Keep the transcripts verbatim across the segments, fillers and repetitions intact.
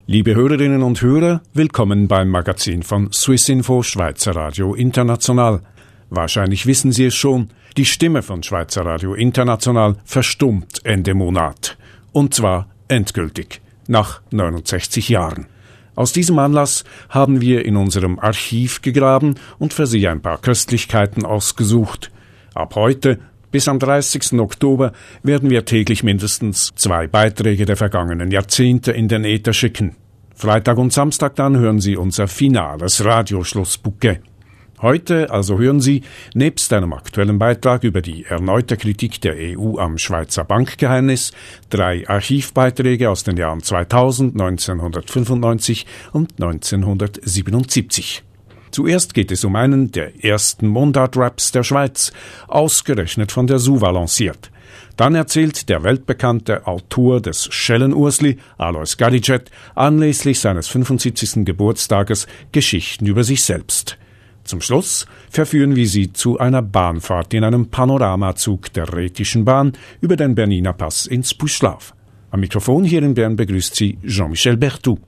Liebe Hörerinnen und Hörer, willkommen beim Magazin von Swissinfo Schweizer Radio International. Wahrscheinlich wissen Sie es schon, die Stimme von Schweizer Radio International verstummt Ende Monat. Und zwar endgültig, nach neunundsechzig Jahren. Aus diesem Anlass haben wir in unserem Archiv gegraben und für Sie ein paar Köstlichkeiten ausgesucht. Ab heute, bis am dreißigsten Oktober, werden wir täglich mindestens zwei Beiträge der vergangenen Jahrzehnte in den Äther schicken. Freitag und Samstag dann hören Sie unser finales Radioschlussbouquet. Heute also hören Sie, nebst einem aktuellen Beitrag über die erneute Kritik der E U am Schweizer Bankgeheimnis, drei Archivbeiträge aus den Jahren zweitausend, neunzehnhundertfünfundneunzig und neunzehnhundertsiebenundsiebzig. Zuerst geht es um einen der ersten Mundart-Raps der Schweiz, ausgerechnet von der SUVA lanciert. Dann erzählt der weltbekannte Autor des Schellenursli, Alois Gadidjet, anlässlich seines fünfundsiebzigsten Geburtstages Geschichten über sich selbst. Zum Schluss verführen wir Sie zu einer Bahnfahrt in einem Panoramazug der Rhätischen Bahn über den Berniner Pass ins Buschlav. Am Mikrofon hier in Bern begrüßt Sie Jean-Michel Berthoud.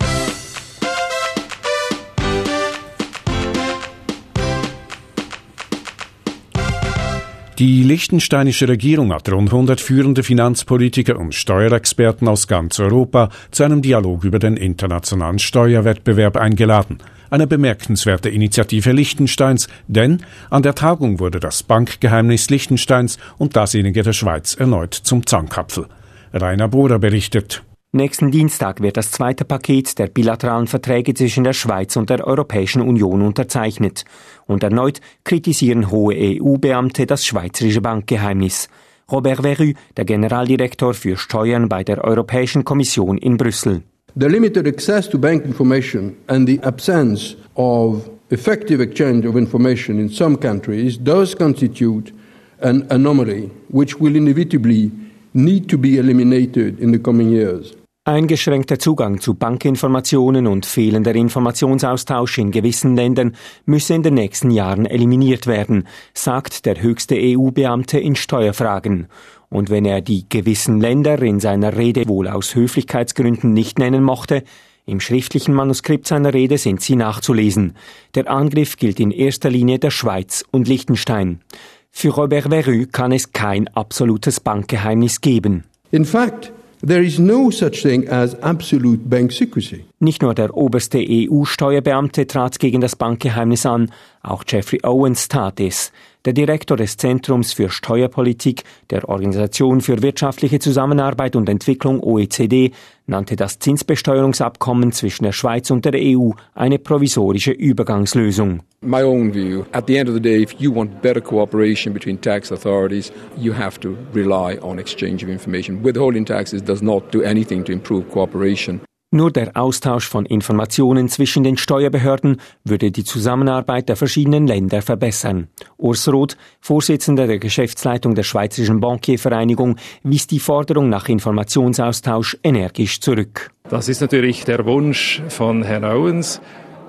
Die liechtensteinische Regierung hat rund hundert führende Finanzpolitiker und Steuerexperten aus ganz Europa zu einem Dialog über den internationalen Steuerwettbewerb eingeladen. Eine bemerkenswerte Initiative Liechtensteins, denn an der Tagung wurde das Bankgeheimnis Liechtensteins und dasjenige der Schweiz erneut zum Zankapfel. Rainer Bohrer berichtet. Nächsten Dienstag wird das zweite Paket der bilateralen Verträge zwischen der Schweiz und der Europäischen Union unterzeichnet. Und erneut kritisieren hohe E U-Beamte das schweizerische Bankgeheimnis. Robert Verrue, der Generaldirektor für Steuern bei der Europäischen Kommission in Brüssel. The limited access to bank information and the absence of effective exchange of information in some countries does constitute an anomaly which will inevitably need to be eliminated in the coming years. Eingeschränkter Zugang zu Bankinformationen und fehlender Informationsaustausch in gewissen Ländern müsse in den nächsten Jahren eliminiert werden, sagt der höchste E U-Beamte in Steuerfragen. Und wenn er die gewissen Länder in seiner Rede wohl aus Höflichkeitsgründen nicht nennen mochte, im schriftlichen Manuskript seiner Rede sind sie nachzulesen. Der Angriff gilt in erster Linie der Schweiz und Liechtenstein. Für Robert Verrue kann es kein absolutes Bankgeheimnis geben. In fact, there is no such thing as absolute bank secrecy. Nicht nur der oberste E U-Steuerbeamte trat gegen das Bankgeheimnis an, auch Jeffrey Owens tat es. Der Direktor des Zentrums für Steuerpolitik der Organisation für wirtschaftliche Zusammenarbeit und Entwicklung O E C D nannte das Zinsbesteuerungsabkommen zwischen der Schweiz und der E U eine provisorische Übergangslösung. My own view, at the end of the day, if you want better cooperation between tax authorities, you have to rely on exchange of information. Withholding taxes does not do anything to improve cooperation. Nur der Austausch von Informationen zwischen den Steuerbehörden würde die Zusammenarbeit der verschiedenen Länder verbessern. Urs Roth, Vorsitzender der Geschäftsleitung der Schweizerischen Bankiervereinigung, wies die Forderung nach Informationsaustausch energisch zurück. Das ist natürlich der Wunsch von Herrn Owens.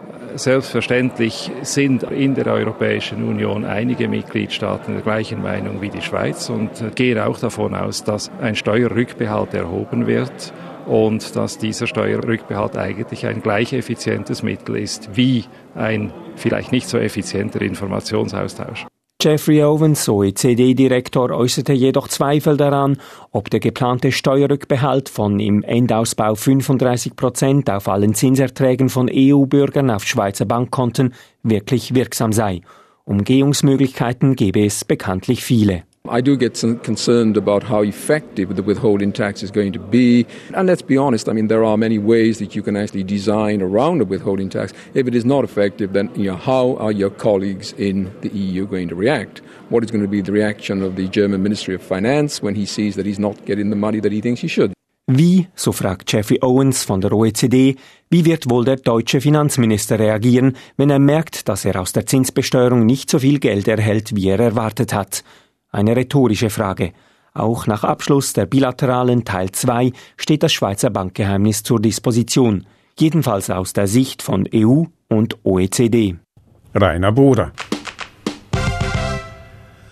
Selbstverständlich sind in der Europäischen Union einige Mitgliedstaaten der gleichen Meinung wie die Schweiz und gehen auch davon aus, dass ein Steuerrückbehalt erhoben wird. Und dass dieser Steuerrückbehalt eigentlich ein gleich effizientes Mittel ist wie ein vielleicht nicht so effizienter Informationsaustausch. Jeffrey Owens, O E C D-Direktor, äußerte jedoch Zweifel daran, ob der geplante Steuerrückbehalt von im Endausbau fünfunddreißig Prozent auf allen Zinserträgen von E U-Bürgern auf Schweizer Bankkonten wirklich wirksam sei. Umgehungsmöglichkeiten gebe es bekanntlich viele. I do get concerned about how effective the withholding tax is going to be. And let's be honest, I mean, there are many ways that you can actually design around a withholding tax. If it is not effective, then you know, how are your colleagues in the E U going to react? What is going to be the reaction of the German Ministry of Finance when he sees that he's not getting the money that he thinks he should? Wie, so fragt Jeffrey Owens von der O E C D, wie wird wohl der deutsche Finanzminister reagieren, wenn er merkt, dass er aus der Zinsbesteuerung nicht so viel Geld erhält, wie er erwartet hat? Eine rhetorische Frage. Auch nach Abschluss der bilateralen Teil zwei steht das Schweizer Bankgeheimnis zur Disposition. Jedenfalls aus der Sicht von E U und O E C D. Rainer Bohrer.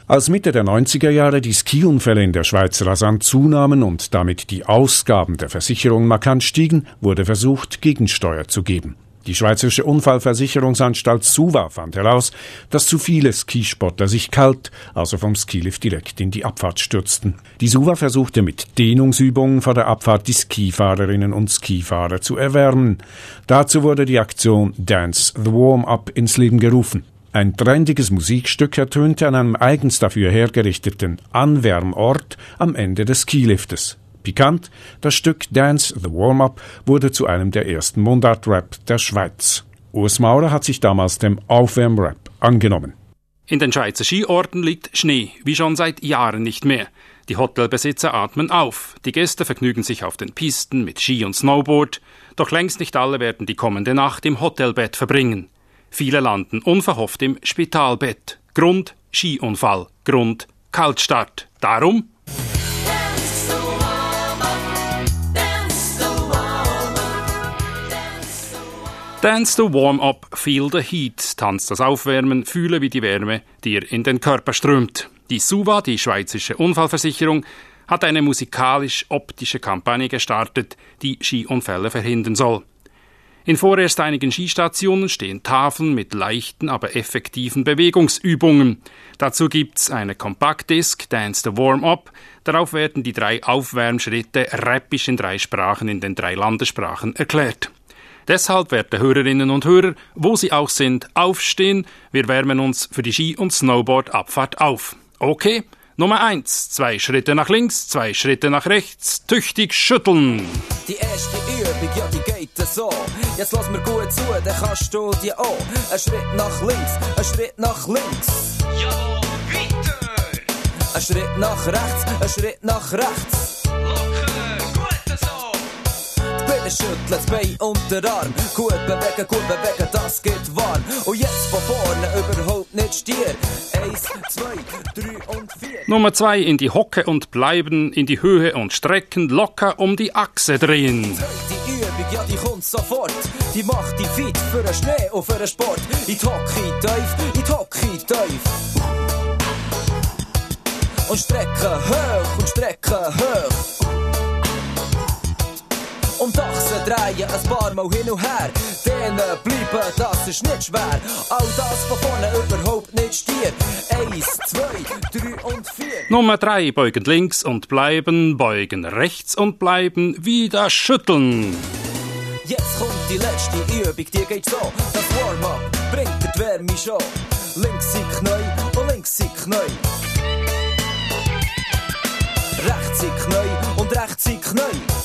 Als Mitte der neunziger Jahre die Skiunfälle in der Schweiz rasant zunahmen und damit die Ausgaben der Versicherung markant stiegen, wurde versucht, Gegensteuer zu geben. Die Schweizerische Unfallversicherungsanstalt SUVA fand heraus, dass zu viele Skisportler sich kalt, also vom Skilift direkt in die Abfahrt stürzten. Die SUVA versuchte mit Dehnungsübungen vor der Abfahrt die Skifahrerinnen und Skifahrer zu erwärmen. Dazu wurde die Aktion Dance the Warm-Up ins Leben gerufen. Ein trendiges Musikstück ertönte an einem eigens dafür hergerichteten Anwärmort am Ende des Skiliftes. Pikant, das Stück Dance the Warm-Up wurde zu einem der ersten Mundart-Rap der Schweiz. Urs Maurer hat sich damals dem Aufwärmrap angenommen. In den Schweizer Skiorten liegt Schnee, wie schon seit Jahren nicht mehr. Die Hotelbesitzer atmen auf. Die Gäste vergnügen sich auf den Pisten mit Ski und Snowboard. Doch längst nicht alle werden die kommende Nacht im Hotelbett verbringen. Viele landen unverhofft im Spitalbett. Grund Skiunfall. Grund Kaltstart. Darum Dance the Warm-Up, Feel the Heat. Tanzt das Aufwärmen, fühle, wie die Wärme dir in den Körper strömt. Die SUVA, die Schweizerische Unfallversicherung, hat eine musikalisch-optische Kampagne gestartet, die Skiunfälle verhindern soll. In vorerst einigen Skistationen stehen Tafeln mit leichten, aber effektiven Bewegungsübungen. Dazu gibt's eine Kompaktdisk, Dance the Warm-Up. Darauf werden die drei Aufwärmschritte rappisch in drei Sprachen in den drei Landessprachen erklärt. Deshalb, werte Hörerinnen und Hörer, wo Sie auch sind, aufstehen. Wir wärmen uns für die Ski- und Snowboard-Abfahrt auf. Okay, Nummer eins. Zwei Schritte nach links, zwei Schritte nach rechts. Tüchtig schütteln. Die erste Übung, ja, die geht so. Jetzt lass mir gut zu, dann kannst du die auch. Ein Schritt nach links, ein Schritt nach links. Ja, weiter. Ein Schritt nach rechts, ein Schritt nach rechts. Locker, gut so. Beine schütteln, das Bein und den Arm. Gut bewegen, gut bewegen, das geht warm. Und jetzt von vorne überhaupt nicht stier. Eins, zwei, drei und vier. Nummer zwei, in die Hocke und bleiben, in die Höhe und strecken, locker um die Achse drehen. Die Übung, ja, die kommt sofort. Die macht die fit für den Schnee und für den Sport. Ich hocke tief, ich hocke tief. Und strecke hoch und strecke hoch. Und Achsen drehen ein paar Mal hin und her. Denen bleiben, das ist nicht schwer. All das von vorne überhaupt nicht stier. Eins, zwei, drei und vier. Nummer drei, beugen links und bleiben, beugen rechts und bleiben, wieder schütteln. Jetzt kommt die letzte Übung, die geht so. Das Warm-up bringt dir die Wärme schon. Links sind Knie und links sind Knie. Rechts sind Knie und rechts sind Knie.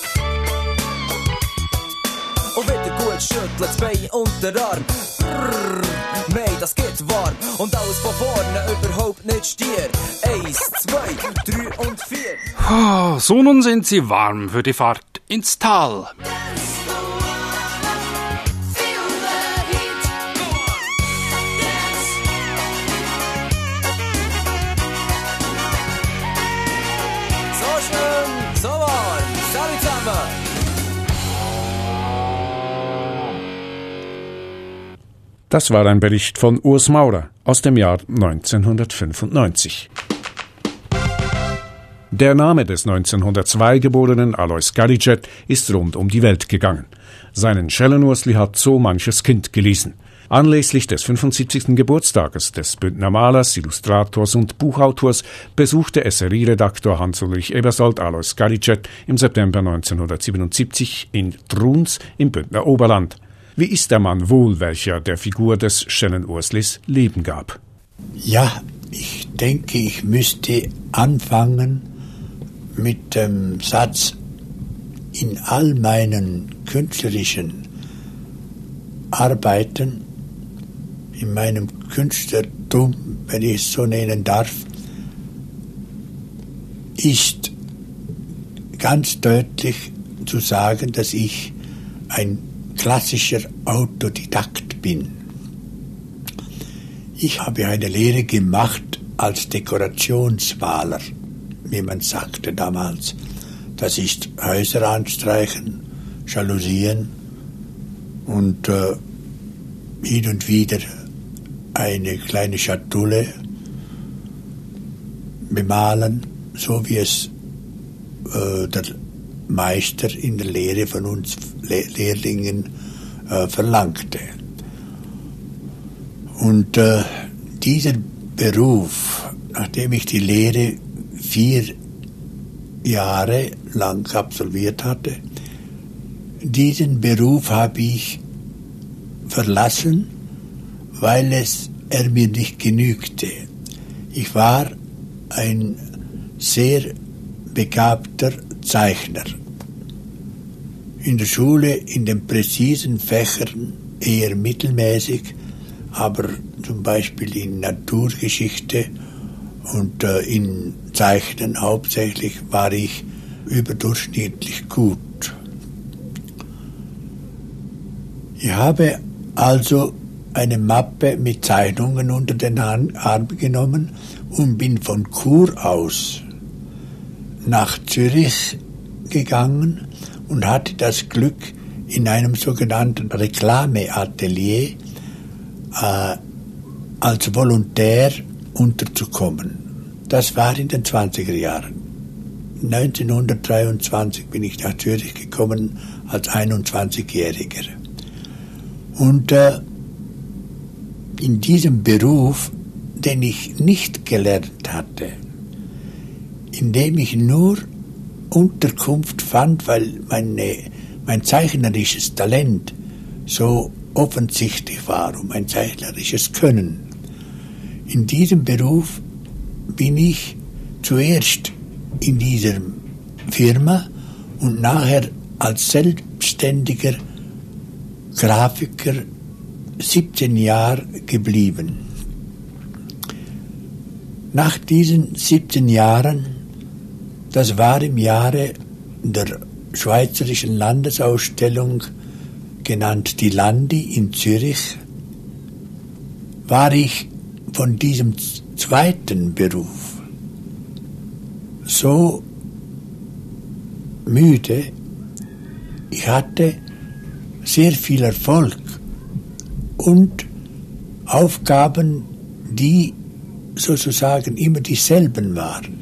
Und wieder gut schütteln, das Bein und den Arm. Brrr, nein, das geht warm. Und alles von vorne überhaupt nicht stier. Eins, zwei, drei und vier. Oh, so nun sind sie warm für die Fahrt ins Tal. So schön, so warm. Salut zusammen. Das war ein Bericht von Urs Maurer aus dem Jahr neunzehnhundertfünfundneunzig. Der Name des neunzehnhundertzwei geborenen Alois Garicet ist rund um die Welt gegangen. Seinen Schellenursli hat so manches Kind gelesen. Anlässlich des fünfundsiebzigsten Geburtstages des Bündner Malers, Illustrators und Buchautors besuchte S R I-Redaktor Hans-Ulrich Ebersold Alois Garicet im September neunzehnhundertsiebenundsiebzig in Truns im Bündner Oberland. Wie ist der Mann wohl, welcher der Figur des Schellenurslis Leben gab? Ja, ich denke, ich müsste anfangen mit dem Satz: In all meinen künstlerischen Arbeiten, in meinem Künstlertum, wenn ich es so nennen darf, ist ganz deutlich zu sagen, dass ich ein klassischer Autodidakt bin. Ich habe eine Lehre gemacht als Dekorationsmaler, wie man sagte damals. Das ist Häuser anstreichen, Jalousien und äh, hin und wieder eine kleine Schatulle bemalen, so wie es äh, der Meister in der Lehre von uns Le- Lehrlingen äh, verlangte. Und äh, dieser Beruf, nachdem ich die Lehre vier Jahre lang absolviert hatte, diesen Beruf habe ich verlassen, weil es er mir nicht genügte. Ich war ein sehr begabter Zeichner. In der Schule, in den präzisen Fächern eher mittelmäßig, aber zum Beispiel in Naturgeschichte und äh, in Zeichnen hauptsächlich war ich überdurchschnittlich gut. Ich habe also eine Mappe mit Zeichnungen unter den Arm genommen und bin von Chur aus nach Zürich gegangen und hatte das Glück, in einem sogenannten Reklameatelier äh, als Volontär unterzukommen. Das war in den zwanziger Jahren. neunzehnhundertdreiundzwanzig bin ich nach Zürich gekommen als einundzwanzigjähriger. Und äh, in diesem Beruf, den ich nicht gelernt hatte, in dem ich nur Unterkunft fand, weil meine, mein zeichnerisches Talent so offensichtlich war und mein zeichnerisches Können. In diesem Beruf bin ich zuerst in dieser Firma und nachher als selbstständiger Grafiker siebzehn Jahre geblieben. Nach diesen siebzehn Jahren, das war im Jahre der Schweizerischen Landesausstellung, genannt die Landi in Zürich, war ich von diesem zweiten Beruf so müde. Ich hatte sehr viel Erfolg und Aufgaben, die sozusagen immer dieselben waren.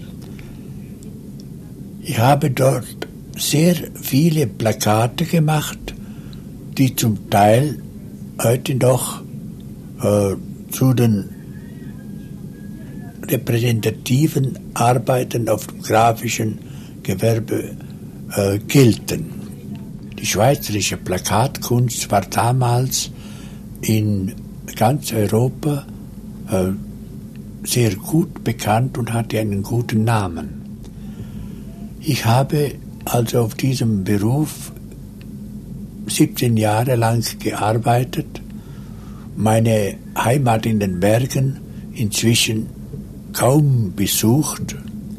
Ich habe dort sehr viele Plakate gemacht, die zum Teil heute noch äh, zu den repräsentativen Arbeiten auf dem grafischen Gewerbe äh, gelten. Die schweizerische Plakatkunst war damals in ganz Europa äh, sehr gut bekannt und hatte einen guten Namen. Ich habe also auf diesem Beruf siebzehn Jahre lang gearbeitet, meine Heimat in den Bergen inzwischen kaum besucht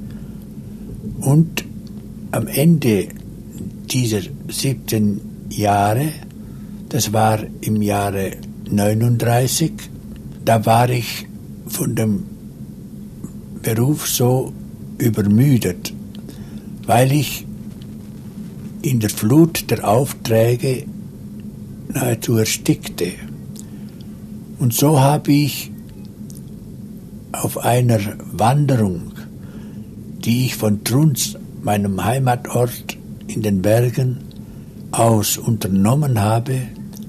und am Ende dieser siebzehn Jahre, das war im Jahre neununddreißig, da war ich von dem Beruf so übermüdet, weil ich in der Flut der Aufträge nahezu erstickte. Und so habe ich auf einer Wanderung, die ich von Trunz, meinem Heimatort in den Bergen, aus unternommen habe,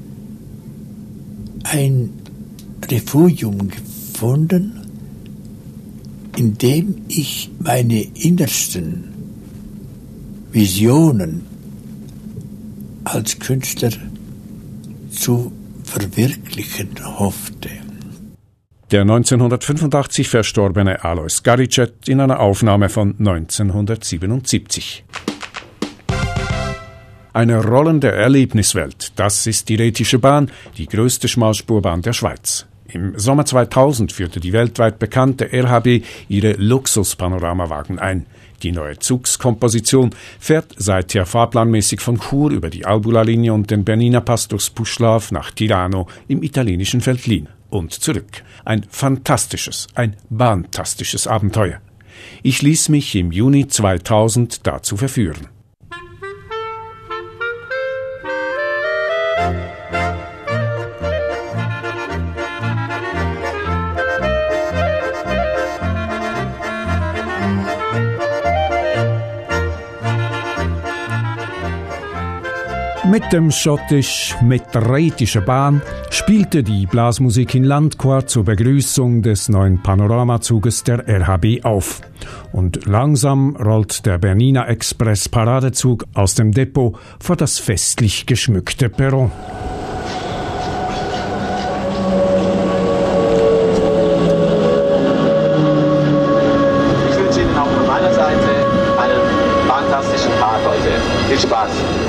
ein Refugium gefunden, in dem ich meine innersten Visionen als Künstler zu verwirklichen hoffte. Der neunzehnhundertfünfundachtzig verstorbene Alois Garicet in einer Aufnahme von neunzehnhundertsiebenundsiebzig. Eine rollende Erlebniswelt, das ist die Rätische Bahn, die größte Schmalspurbahn der Schweiz. Im Sommer zweitausend führte die weltweit bekannte R H B ihre Luxus-Panoramawagen ein. Die neue Zugskomposition fährt seither fahrplanmäßig von Chur über die Albula-Linie und den Bernina Pass durchs Puschlav nach Tirano im italienischen Veltlin und zurück. Ein fantastisches, ein bahntastisches Abenteuer. Ich ließ mich im Juni zweitausend dazu verführen. Mit dem schottisch-metretischen Bahn spielte die Blasmusik in Landquart zur Begrüßung des neuen Panoramazuges der R H B auf. Und langsam rollt der Bernina Express Paradezug aus dem Depot vor das festlich geschmückte Perron. Ich wünsche Ihnen auch von meiner Seite einen fantastischen Tag heute. Viel Spaß!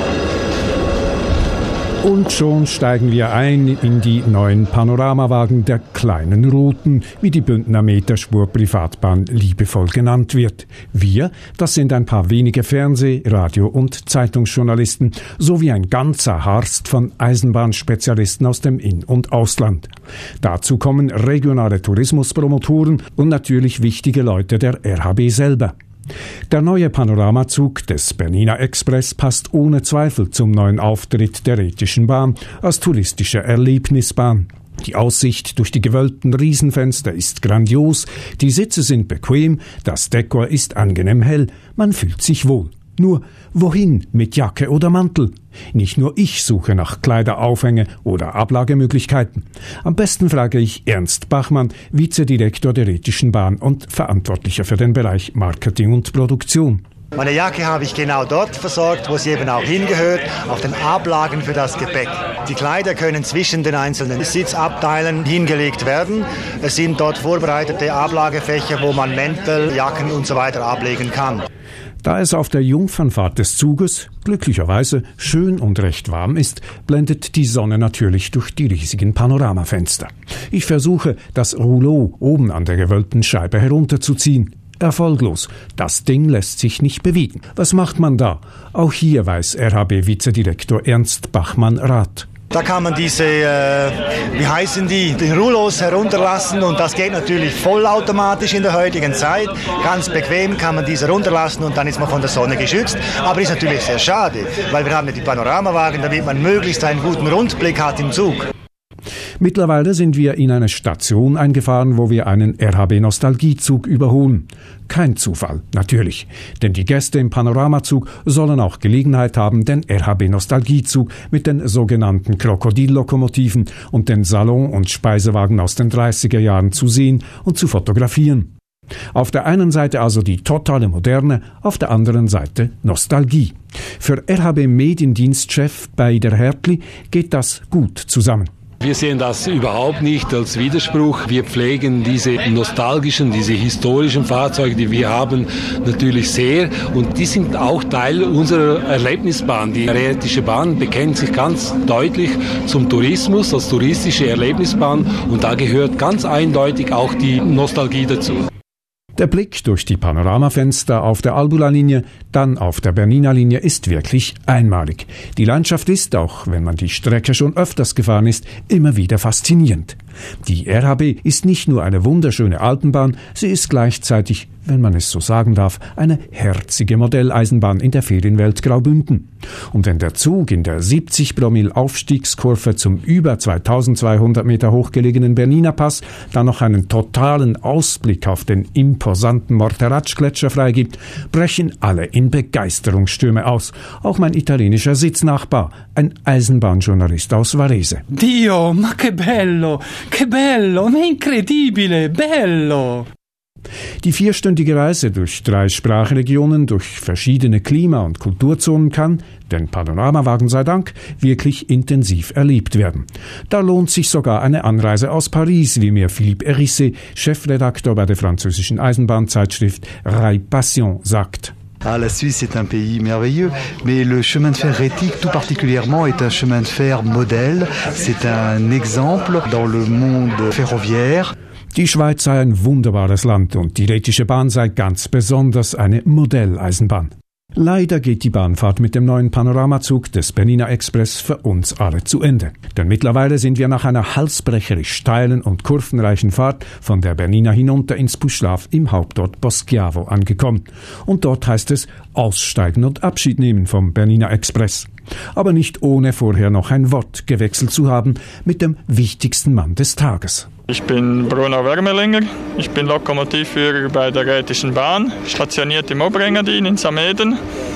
Und schon steigen wir ein in die neuen Panoramawagen der kleinen Routen, wie die Bündner Meterspur Privatbahn liebevoll genannt wird. Wir, das sind ein paar wenige Fernseh-, Radio- und Zeitungsjournalisten sowie ein ganzer Harst von Eisenbahnspezialisten aus dem In- und Ausland. Dazu kommen regionale Tourismuspromotoren und natürlich wichtige Leute der R H B selber. Der neue Panoramazug des Bernina Express passt ohne Zweifel zum neuen Auftritt der Rätischen Bahn als touristische Erlebnisbahn. Die Aussicht durch die gewölbten Riesenfenster ist grandios, die Sitze sind bequem, das Dekor ist angenehm hell, man fühlt sich wohl. Nur, wohin mit Jacke oder Mantel? Nicht nur ich suche nach Kleideraufhänge oder Ablagemöglichkeiten. Am besten frage ich Ernst Bachmann, Vizedirektor der Rätischen Bahn und Verantwortlicher für den Bereich Marketing und Produktion. Meine Jacke habe ich genau dort versorgt, wo sie eben auch hingehört, auf den Ablagen für das Gepäck. Die Kleider können zwischen den einzelnen Sitzabteilen hingelegt werden. Es sind dort vorbereitete Ablagefächer, wo man Mäntel, Jacken und so weiter ablegen kann. Da es auf der Jungfernfahrt des Zuges glücklicherweise schön und recht warm ist, blendet die Sonne natürlich durch die riesigen Panoramafenster. Ich versuche, das Rouleau oben an der gewölbten Scheibe herunterzuziehen. Erfolglos. Das Ding lässt sich nicht bewegen. Was macht man da? Auch hier weiß R H B-Vizedirektor Ernst Bachmann Rat. Da kann man diese, äh, wie heißen die, die Rouleaus herunterlassen und das geht natürlich vollautomatisch in der heutigen Zeit. Ganz bequem kann man diese runterlassen und dann ist man von der Sonne geschützt. Aber ist natürlich sehr schade, weil wir haben ja die Panoramawagen, damit man möglichst einen guten Rundblick hat im Zug. Mittlerweile sind wir in eine Station eingefahren, wo wir einen R H B-Nostalgiezug überholen. Kein Zufall, natürlich, denn die Gäste im Panoramazug sollen auch Gelegenheit haben, den R H B-Nostalgiezug mit den sogenannten Krokodillokomotiven und den Salon- und Speisewagen aus den dreißiger Jahren zu sehen und zu fotografieren. Auf der einen Seite also die totale Moderne, auf der anderen Seite Nostalgie. Für R H B-Mediendienstchef Beider Hertli geht das gut zusammen. Wir sehen das überhaupt nicht als Widerspruch. Wir pflegen diese nostalgischen, diese historischen Fahrzeuge, die wir haben, natürlich sehr. Und die sind auch Teil unserer Erlebnisbahn. Die Rätische Bahn bekennt sich ganz deutlich zum Tourismus, als touristische Erlebnisbahn. Und da gehört ganz eindeutig auch die Nostalgie dazu. Der Blick durch die Panoramafenster auf der Albula-Linie, dann auf der Bernina-Linie ist wirklich einmalig. Die Landschaft ist, auch wenn man die Strecke schon öfters gefahren ist, immer wieder faszinierend. Die R H B ist nicht nur eine wunderschöne Alpenbahn, sie ist gleichzeitig, wenn man es so sagen darf, eine herzige Modelleisenbahn in der Ferienwelt Graubünden. Und wenn der Zug in der siebzig Promille Aufstiegskurve zum über zweitausendzweihundert Meter hochgelegenen Bernina Pass dann noch einen totalen Ausblick auf den imposanten Morteratsch-Gletscher freigibt, brechen alle in Begeisterungsstürme aus. Auch mein italienischer Sitznachbar, ein Eisenbahnjournalist aus Varese. Dio, ma che bello, che bello, ma incredibile, bello! Die vierstündige Reise durch drei Sprachregionen, durch verschiedene Klima- und Kulturzonen kann, den Panoramawagen sei Dank, wirklich intensiv erlebt werden. Da lohnt sich sogar eine Anreise aus Paris, wie mir Philippe Hérisset, Chefredakteur bei der französischen Eisenbahnzeitschrift Rail Passion, sagt. Ah, la Suisse est un pays merveilleux, mais le chemin de fer Rätic tout particulièrement est un chemin de fer modèle. C'est un exemple dans le monde ferroviaire. Die Schweiz sei ein wunderbares Land und die Rätische Bahn sei ganz besonders eine Modelleisenbahn. Leider geht die Bahnfahrt mit dem neuen Panoramazug des Bernina Express für uns alle zu Ende. Denn mittlerweile sind wir nach einer halsbrecherisch steilen und kurvenreichen Fahrt von der Bernina hinunter ins Puschlav im Hauptort Boschiavo angekommen. Und dort heißt es aussteigen und Abschied nehmen vom Bernina Express. Aber nicht ohne vorher noch ein Wort gewechselt zu haben mit dem wichtigsten Mann des Tages. Ich bin Bruno Wermelinger, ich bin Lokomotivführer bei der Rätischen Bahn, stationiert im Oberengadin in Sameden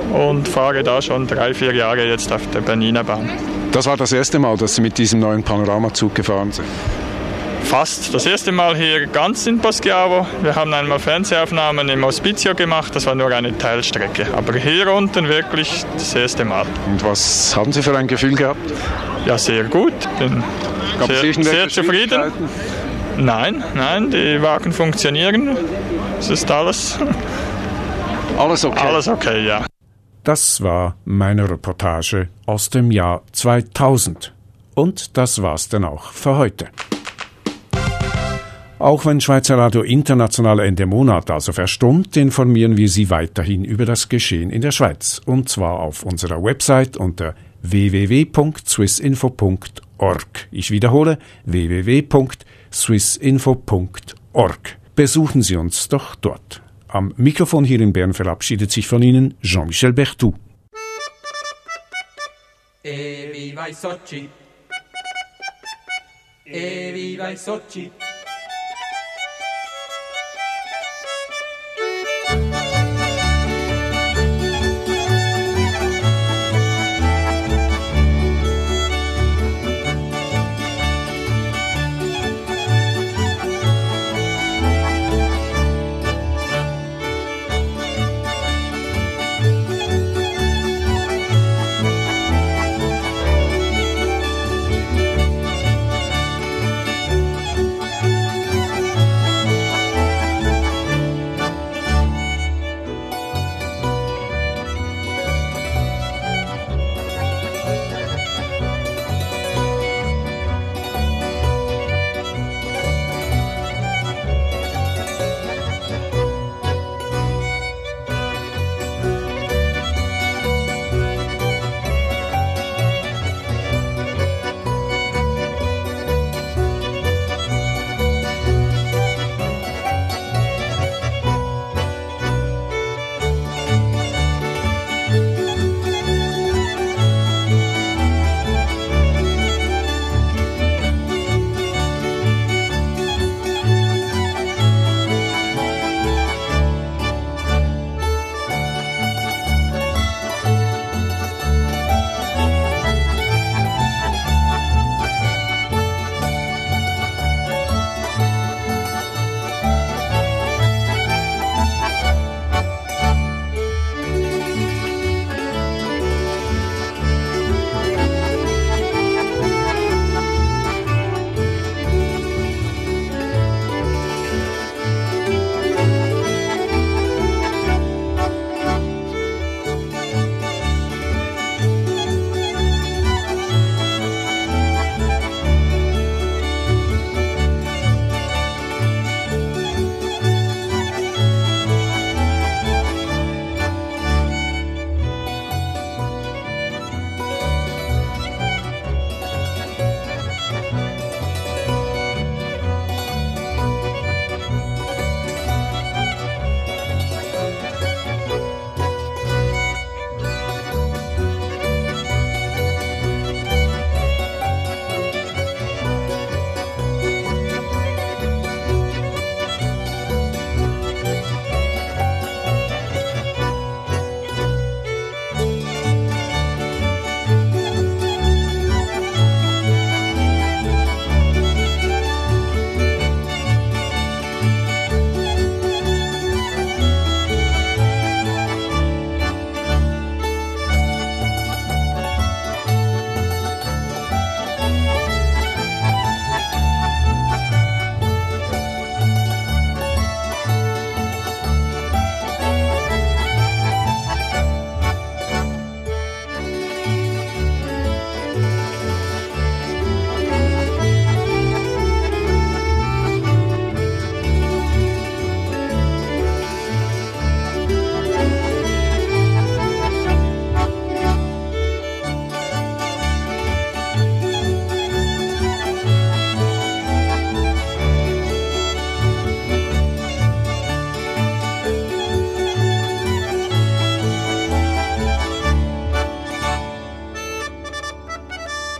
und fahre da schon drei, vier Jahre jetzt auf der Bernina Bahn. Das war das erste Mal, dass Sie mit diesem neuen Panoramazug gefahren sind? Fast. Das erste Mal hier ganz in Poschiavo. Wir haben einmal Fernsehaufnahmen im Hospizio gemacht, das war nur eine Teilstrecke. Aber hier unten wirklich das erste Mal. Und was haben Sie für ein Gefühl gehabt? Ja, sehr gut. Bin sehr, sehr zufrieden. Nein, nein, die Wagen funktionieren. Es ist alles... Alles okay? Alles okay, ja. Das war meine Reportage aus dem Jahr zweitausend. Und das war's dann auch für heute. Auch wenn Schweizer Radio International Ende Monat also verstummt, informieren wir Sie weiterhin über das Geschehen in der Schweiz. Und zwar auf unserer Website unter w w w punkt swissinfo punkt org. Ich wiederhole, w w w punkt swissinfo punkt org. Besuchen Sie uns doch dort. Am Mikrofon hier in Bern verabschiedet sich von Ihnen Jean-Michel Berthoud. E viva i Sochi! E viva i Sochi!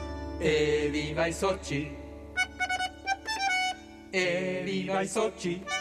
E viva i Sochi! E viva i Sochi!